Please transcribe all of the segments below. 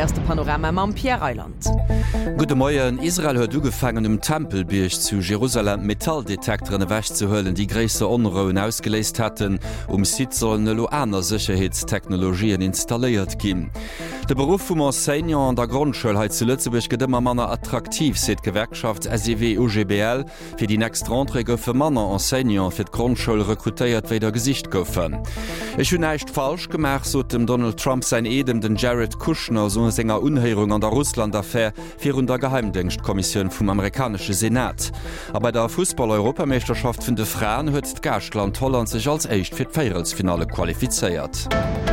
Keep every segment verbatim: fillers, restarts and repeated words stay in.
erste Panorama am Pierre Island. Gute Morgen. Israel hat angefangen, im Tempelberg zu Jerusalem Metalldetektoren wegzuholen, die große Unruhen ausgelöst hatten, um Sitzern einer Sicherheitstechnologien installiert gehen. Der Beruf vom Enseignant an der Grundschule hat zu Lützeburg immer mehr attraktiv, seit Gewerkschaft S E W U G B L für die nächste Anträge für Männer Enseignant für die Grundschule rekrutiert wieder Gesicht kaufen. Ich habe nicht falsch gemacht, so dem Donald Trump sein Edem den Jared Kushner so eine Sänger Unheirung an der Russland-Affäre für der Geheimdienstkommission vom amerikanischen Senat. Aber bei der Fußball-Europameisterschaft von den Frauen hat Gastland Holland sich als echt für das Viertelfinale qualifiziert.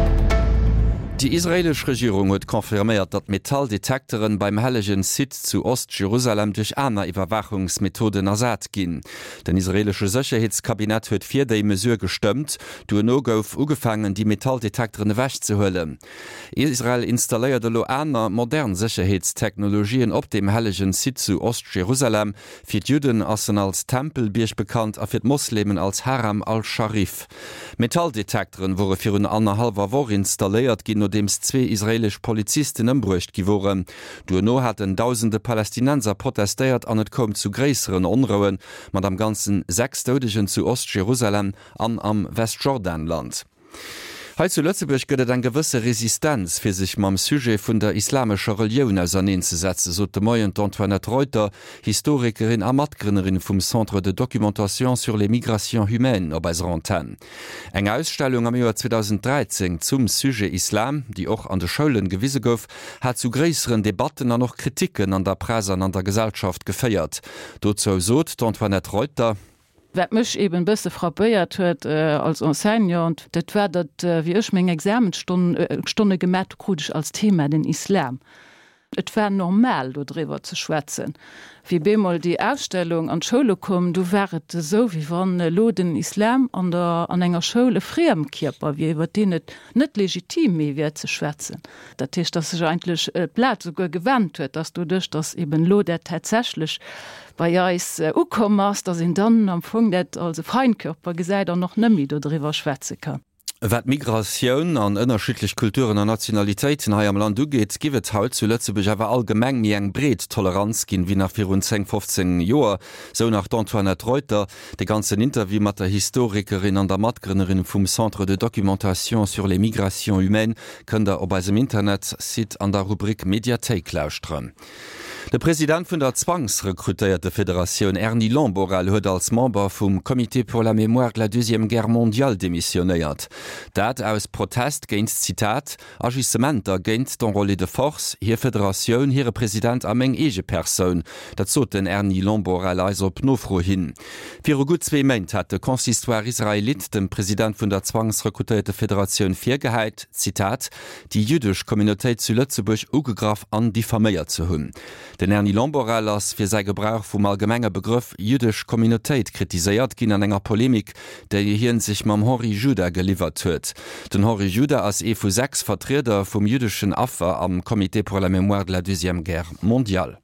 Die israelische Regierung hat konfirmiert, dass Metalldetektoren beim Heiligen Sitz zu Ostjerusalem durch eine Überwachungsmethoden ersetzt gehen. Den israelische Sicherheitskabinett hat für die Mesur gestimmt, durch no gouf angefangen, die Metalldetektoren wegzuholen. Israel installiert eine moderne Sicherheitstechnologien auf dem Heiligen Sitz zu Ostjerusalem. Für die Juden sind als Tempelberg bekannt, und für die Muslimen als Haram al-Sharif. Metalldetektoren wurden für eine anderthalbe Woche installiert, gehen dems zwei israelisch Polizisten ëmbrucht geworden. Duno hatten tausende Palästinenser protestiert an et kom zu größeren Unruhen, mat am ganzen sechs Todeschen zu Ostjerusalem an am Westjordanland. Heute zu Lützeburg gëtt en gewisse Resistenz fir sich mam Sujet vun der islamscher Religion auseinanderzusetzen, so de Moyen Antoinette Reuter, Historikerin a Matgrünnerin vum Centre de Documentation sur les Migrations Humaines op eiser Antenne. Eng Ausstellung am Joar zweitausenddreizehn zum Sujet Islam, die auch an de Schulen gewisse gouf, hat zu größeren Debatten an noch Kritiken an der Presse an der Gesellschaft gefeiert. Dozo sot Antoinette Reuter: wat mech eben bësse frappéiert huet äh, als Enseignant, dat war dat äh, wie ech még Examenstunde äh, gemerk krudech als Thema den Islam. Et war normal, do drüber zu schwätzen. Wie bemol die Ausstellung an Schule kom, du wäret so wie wann äh, lo den Islam an der an enger Schule friem Kierper, wie iwwer de net net legitim mé wie ze schwätzen. Dat ist, dat sech eigentlich äh, Blatt sogar gewandt huet, dass du dich das eben lo der tatsächlich bei ja is äh, ukommers, dass in dann am Funk net als Freinkörper gesäit an noch nëmi do drüber schwäze kann. Wat Migration an ënnerschiedlich Kulturen an Nationalitäten ha am Land ugeet, giwet haut zu Lützeburg awer allgemeng mi eng Bret Toleranz ginn wie nach vier zehn fünfzehn Joer, so nach Antoinette Reuter, de ganzen Interview mat der Historikerin an der Matgrünnerin vum Centre de Documentation sur les Migrations Humaines kën der op eisem Internet sit an der Rubrik Mediathek lausren. Der Präsident vun der zwangsrekrutierte Föderation Ernie Lamborel huet als Member vum Comité pour la Mémoire de la Deuxième Guerre mondiale demissionéiert. Dat aus Protest géint Zitat Agissementer géint d'enrôler de force, hier Föderationun hire Präsident am eng ege Persoun, dat zot den Ernie Lamborel als op Nofro hin. Fir gut zwei Meint hat de Konsistoire Israelit dem Präsident vun der zwangsrekrutierte Föderation firgeheit, Zitat, die jüdisch Communautéit zu Lützeburg ugegraf an diffaméiert zu hunn. Den Ernie Lamborel ass fir sei Gebrauch vum allgemenger Begriff jüdisch Communautéit kritiséiert ginn an enger Polemik, der hierhien sich mam Henri Juda geliefert huet. Den Henri Juda as E vu sechs Vertreter vum jüdischen Affer am Comité pour la Mémoire de la Deuxième Guerre mondiale.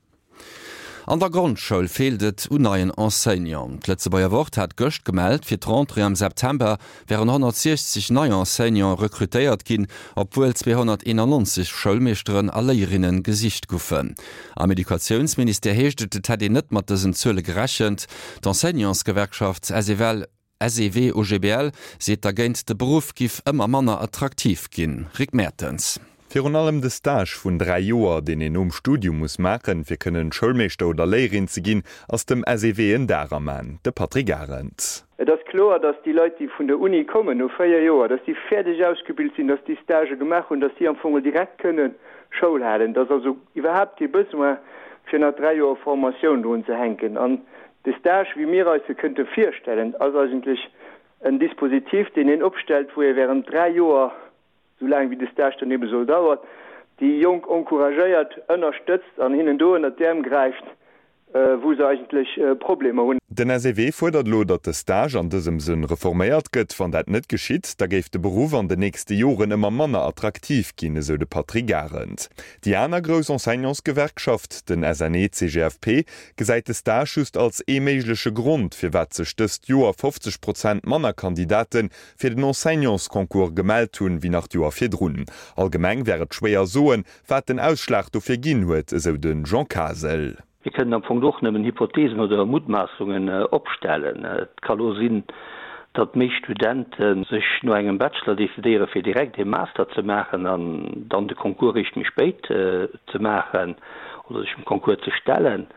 An der Grundschule fehltet uneien Enseignant. Letzte Bayer Wort hat Göcht gemeldet, fir Rentrée am September wären hundertsechzig neue Enseignant rekrutiert gin, obwohl zweihunderteinundneunzig Schulmeisteren a Lehrerinnen Gesicht guffen. Am Edukationsminister heeschte hat net mat dessen Zölle gerechnet. D'Enseignansgewerkschaft S E W U G B L seet agent de Beruf gif ëmmer manner attraktiv ginn. Rick Mertens. Für allem de Stage vun drei Joer, den en um Studium muss machen, fir kënnen Schulmeester oder Lehrerin ze ginn aus dem S E W en Daraman, de Patrick Arendt. Das ist klar, dass die Leute, die von der Uni kommen, nur vier Jahre, dass die fertig ausgebildet sind, dass die Stage gemacht und dass die am Anfang direkt können Schule haben. Dass also überhaupt die Besoin für eine drei Jahre Formation lohnt zu hängen. Und das Stage, wie wir uns könnten vorstellen, also eigentlich ein Dispositiv, den ihn aufstellt, wo er während drei Jahren, so lange wie das Stage dann eben so dauert, die Jung encouragiert, unterstützt, an ihnen durch und dem greift, äh, wo sie eigentlich äh, Probleme haben. Den S E W fordert lo, dat de Stage an diesem Sinn reforméiert gëtt, van dat net geschitt, da geif de Beruf an de nächste Joren immer manner attraktiv ginne so de Patrigarend. Die aner Gros Enseignantsgewerkschaft, den S N E C G F P, gesäit de Stage just als eméiglesche Grund fir wat ze stöst Joer fünfzig Prozent Mannerkandidaten fir den Enseignantskonkurs gemeldt hun wie nach Joer firrunnen. Allgemeng wäret schwéier soen, wat den Ausschlag do fir ginn huet, eso den Jean Casel. Wir können am Punkt doch nehmen Hypothesen oder Mutmaßungen äh, abstellen. Es äh, kann auch sein, dass mehr Studenten sich nur einen Bachelor dezidieren, für direkt den Master zu machen, und dann den Konkurs richtig spät äh, zu machen oder sich im Konkurs zu stellen.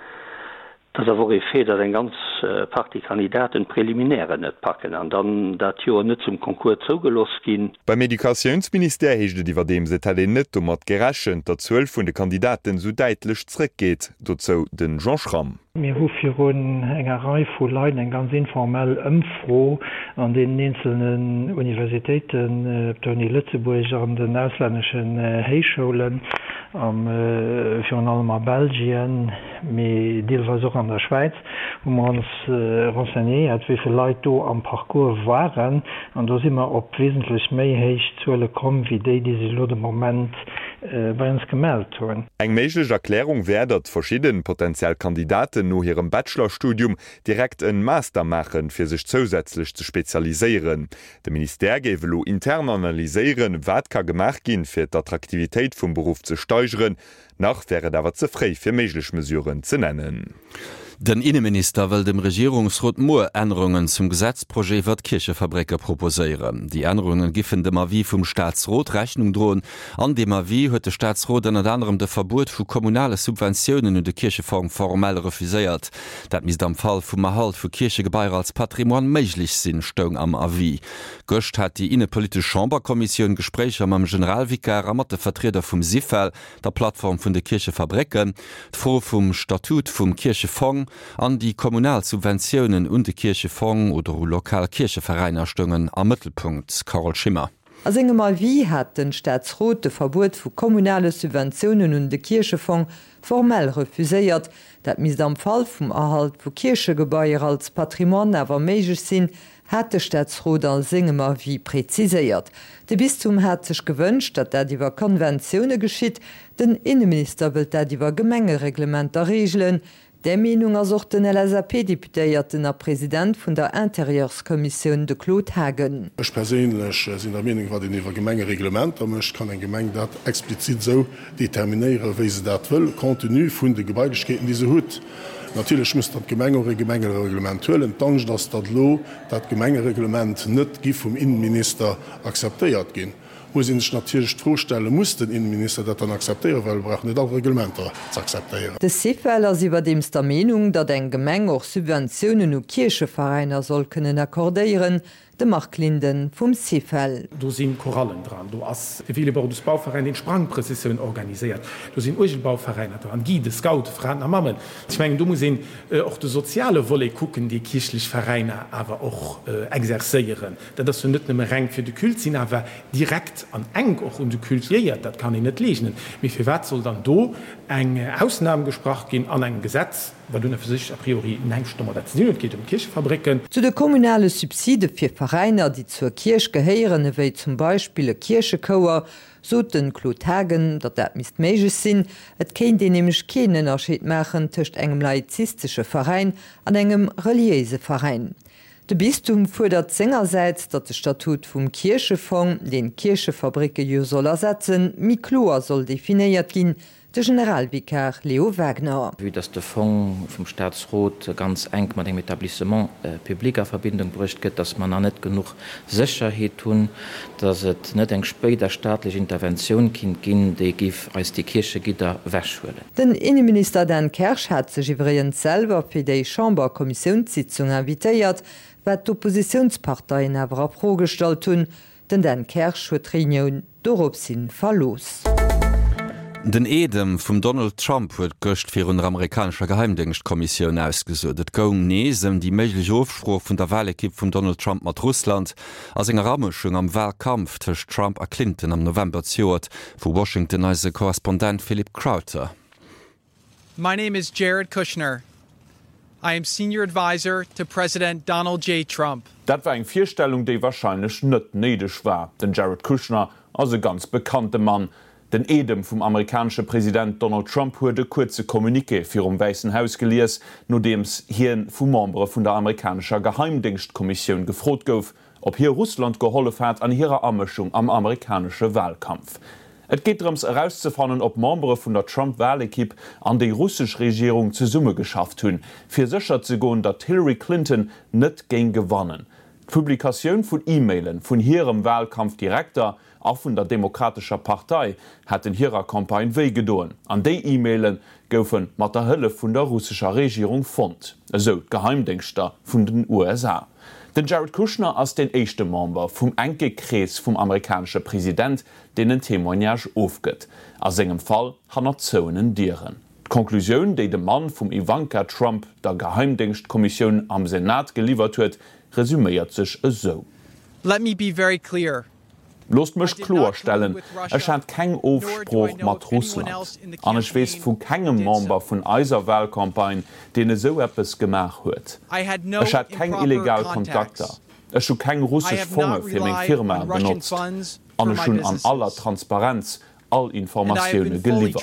Das ist aber ein Fehler, den ganz äh, paar die Kandidaten präliminäre nicht packen und dann das Jahr nicht zum Konkurs zugelassen gehen. Beim Edukationsminister hechte die dem se net um mat gerachen, dat zwölf vun de Kandidaten so deitlich zurückgeht, dazu den Jean Schramm. Mir hofirun engerei vu Leiiten eng ganz informell ëmfro an den einzelnen Universitäten äh, Uni Lützeburg an den ausländischen äh, Heichschulen am äh, Fi allem a Belgien mé Deelweis auch an der Schweiz, wo man uns äh, renseigniert, wieviel Leiit do am Parcours waren, an da immer op wesentlich méi héich zuelle kommen wie déi die se lo de moment äh, bei uns gemeldt hun. Eng méiglech Erklärung wär, dat verschieden potenziell Kandidaten no ihrem Bachelorstudium direkt en Master machen, fir sich zusätzlich zu spezialisieren. De Minister gewe lo intern analyseieren, wat ka gemacht gin fir d'Attraktivitéit vum Beruf ze steigeren, nach wäre dawer zeré fir méiglech Mesuren ze nennen. Den Innenminister will dem Regierungsrat Moore Änderungen zum Gesetzprojekt wird Kirchefabriker proposieren. Die Änderungen giffen dem Avis vom Staatsrat Rechnung drohen. An dem Avis hat der Staatsrat unter anderem das Verbot für kommunale Subventionen und den Kirchenfonds formell refusiert. Das misst am Fall vom Erhalt für Kirchengebäude als Patrimoine möglich sind, steht am Avis. Gestern hat die Innenpolitische Chamberkommission Gespräche mit dem Generalvikar mit den Vertretern vom S I F L, der Plattform von der Kirchenfabriken, vor vom Statut vom Kirchenfonds an die Kommunalsubventionen und die Kirchefonds oder Lokalkirchevereinigungen am Mittelpunkt. Carol Schimmer. Als engemal wie hat den Staatsrat de Verbot vu kommunale Subventionen und de Kirchefonds formell refuséiert, dat mis am Fall vum Erhalt vu Kirchegebäier als Patrimoine awer méigich sinn, hat de Staatsrat als engemal wie preziséiert. De Bistum hat sech gewünscht, dat dat iwwer Konventionune geschitt, den Innenminister will dat iwwer Gemengereglementer regeln. Der Meinung ersucht den L S A P-Deputéierten a Präsident vun der Interieurskommission de Claude Hagen. Ech perélech sinn der Meinung war den iwwer Gemengereglement, amch kann en Gemeng dat explizit so determinéiere, wéi se dat wëll, kontinu vun de Gebäidegkeeten diese hut. Natürlich muss dat Gemengere Gemengereglementuellen dank dats dat Lo dat Gemengereglement net gif vum Innenminister akzeptéiert gin. Wo sie sich natürlich vorstellen mussten den Innenminister das dann akzeptieren, weil wir brauchen nicht alle Reglementer zu akzeptieren. Der S I F L ist überdem der Meinung, dass ein Gemeng auch Subventionen und Kirchenvereine soll können akkordieren. De Marklinden vum S I F L. Du sind Korallen dran. Du hast viele Bauverein in Sprangpräzision organisiert. Du sind Urgelbauvereine an Guide, Scout, Frauen am Mammen. Ich meine, du musst äh, auch die soziale Wolle gucken, die kirchliche Vereine aber auch äh, exerzieren. Da das du nicht nur rein für die Kult sind, aber direkt an eng auch um die Kult lehrt. Das kann ich nicht lesen. Wie viel Wert soll dann do eine Ausnahme gesprochen gehen an ein Gesetz? Weil du für sich a priori nengstummer geht um Kirchefabriken. Zu de kommunale Subside fir Vereiner, die zur Kirch geheieren, ewéi zum Beispiel Kirchekauer, so den Klotagen, dat dat mis méige sinn, et kenint de nämlich kenen Erscheet machen tcht engem laizistische Verein an engem reliese Verein. De Bistum fordert sengerseits, dat de Statut vum Kirchefonds den Kirchefabrike jo soll ersetzen, Mikloer soll definiiert gin, der Generalvikar Leo Wagner. Wie das der Fonds vom Staatsrat ganz eng mit dem Etablissement äh, publiker Verbindung bricht geht, dass man nicht genug Sicherheit tun, dass es nicht eng später staatliche Intervention kind gin, die gif als die Kirche gitter wäschwelle. Den Innenminister Dan Kersch hat sich übrigens selber für die Chamberkommissionssitzung invitiert, wat d'Oppositionsparteien aber abprogestalt tun, denn Dan Kersch huet Reunion dorop sinn verlos. Den Edem vum Donald Trump huet gocht fir un amerikanischer Geheimdienstkommission ausgesudt. Et gong neesem die méiglech Ofspruch vun der Wahlkipp vum Donald Trump mat Russland ass enger Rammechung am Wahlkampf tech Trump a Clinton am November ziot, vu Washington als Korrespondent Philip Crowther. My name is Jared Kushner. I am Senior Advisor to President Donald J. Trump. Dat war eng Vierstellung, déi wahrscheinlich net nedech war. Den Jared Kushner as e ganz bekannte Mann. Den Edem vum amerikanische Präsident Donald Trump huet de kurze Kommuniké fir um Weißen Haus geliers, no dems hien vum Membre vun der amerikanischer Geheimdienstkommission gefrot gouf, ob hier Russland geholle hat an ihrer Ammischung am amerikanische Wahlkampf. Et geht drums herauszufannen, ob Membre vun der Trump-Wahlekipp an die russische Regierung zu Summe geschafft hunn, fir sicher zu goen, dat Hillary Clinton net géng gewannen. Die Publikation von E-Mailen vun hirem Wahlkampfdirektor auch vun der Demokratischer Partei hat in ihrer Kampagne weh gedoen. An de E-Mailen goufen mat der Hëlle vun der russischer Regierung fond, eso Geheimdienster vun den U S A. Den Jared Kushner ass den echte Member vum Enkekrees vum amerikanische Präsident, den en Témoignage ofgëtt. A engem Fall han er Zonen Dieren. Konklusioun, déi de Mann vum Ivanka Trump der Geheimdienstkommission am Senat geliefert huet, resümiert sech eso. Let me be very clear. Lost mech klorstellen, er scheint keng Ofspruch mat Russland. An ech wees vun kegem Member vun eiser Wahlkampagne, den e so eppes gemach huet. Ech hat keng illegal Kontakter. Ech scho keng russsisch Fonge fir még Firma benutzt. An schon an aller Transparenz all Informationoune geliefert.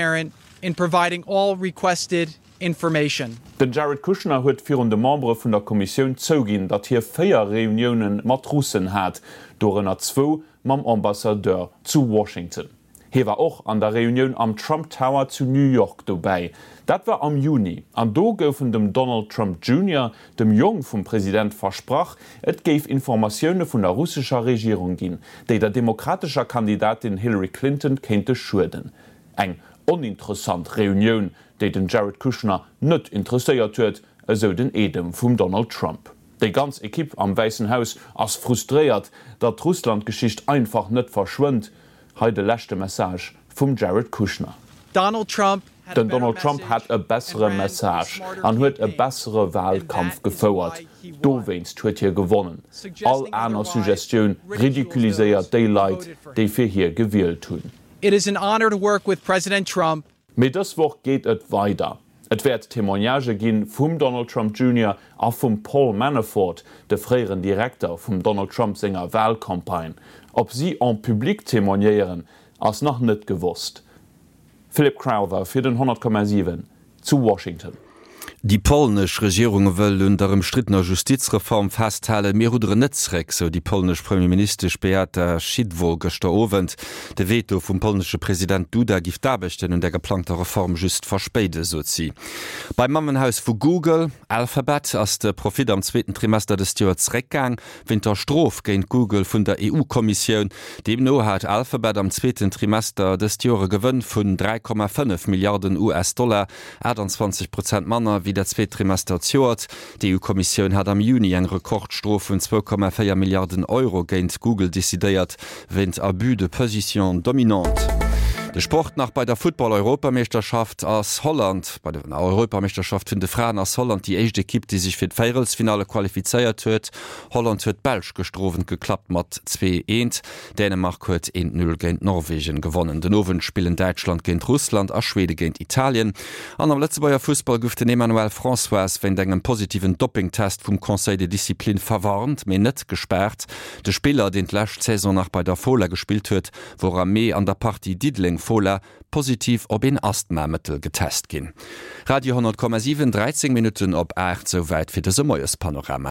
Den Jared Kushner huet virun de Membre vun der Kommission zougin, dat hier féier Reunionen mat Russen hat, dorenner zwo mam Ambassadeur zu Washington. Hier war auch an der Reunion am Trump Tower zu New York dabei. Dat war am Juni. An do goufen dem Donald Trump Junior, dem Jung vum Präsident versprach, et géif Informationoune vun der russischer Regierung ginn, déi der demokratischer Kandidatin Hillary Clinton kennte schuden. Eng uninteressant Reunion, déi den Jared Kushner net interesseiert huet, eso den Edem vum Donald Trump. Die ganz Equipe am Weißen Haus ass frustriert, dat Russlandgeschicht einfach net verschwunt, heide lächte Message vum Jared Kushner. Donald Trump Den Donald Trump hat e bessere Message an huet e bessere Wahlkampf gefouert. Do west huet hier gewonnen. All aner Suggestionun ridikuliséiert Daylight, déi fir hier gewählt hunn. It is an honor to work with President Trump. Mit das Woch geht et weiter. Et werd Témoignage ginn vum Donald Trump Junior a vum Paul Manafort, de fréieren Direktor vum Donald Trump Sänger Wahlkampagne. Ob sie an Publik témoignieren, ass noch net gewusst. Philip Crowther fir den hundert Komma sieben zu Washington. Die polnesch Regierung wëll unter dem strittener Justizreform festhale mir rudere Netzreck, so die polnesch Premierminister Beata Szydło gester Owend. De Veto vum polnesche Präsident Duda gif dabechten und der geplante Reform just verspäde so zi. Beim Mammenhaus vu Google, Alphabet ass de Profit am zweiten Trimester des Jahres Reckgang, winter Strof géint Google vun der E U-Kommission. Dem no hat Alphabet am zweiten Trimester des Jahres gewënnt vun drei Komma fünf Milliarden U S-Dollar, achtundzwanzig Prozent Manner wie der zweite Trimester zoert. Die E U-Kommission hat am Juni eng Rekordstrof vun zwei Komma vier Milliarden Euro géint Google desideiert, wenn Abus de Position dominant. De Sport nach bei der Football-Europameisterschaft aus Holland, bei der Europameisterschaft vun de Frauen aus Holland die echte Kipp, die sich fir d Finale qualifiziert huet. Holland huet Belsch gestroven geklappt mat zwei eins. Dänemark huet eins null géint Norwegen gewonnen. Den Owen spielen Deutschland géint Russland a Schwede géint Italien. An am letzte Beier Fußball gouf den Emmanuel François wenn engem positiven Dopingtest vum Conseil de Disziplin verwarnt, méi net gesperrt. De Spieler den d'lächt Saison nach bei der Fola gespielt huet, wo er méi an der Partie Diedling Fola positiv ob in Asthmamittel getest gin. Radio hundert Komma sieben dreizehn Minuten op acht soweit fir de Sommerjes Panorama.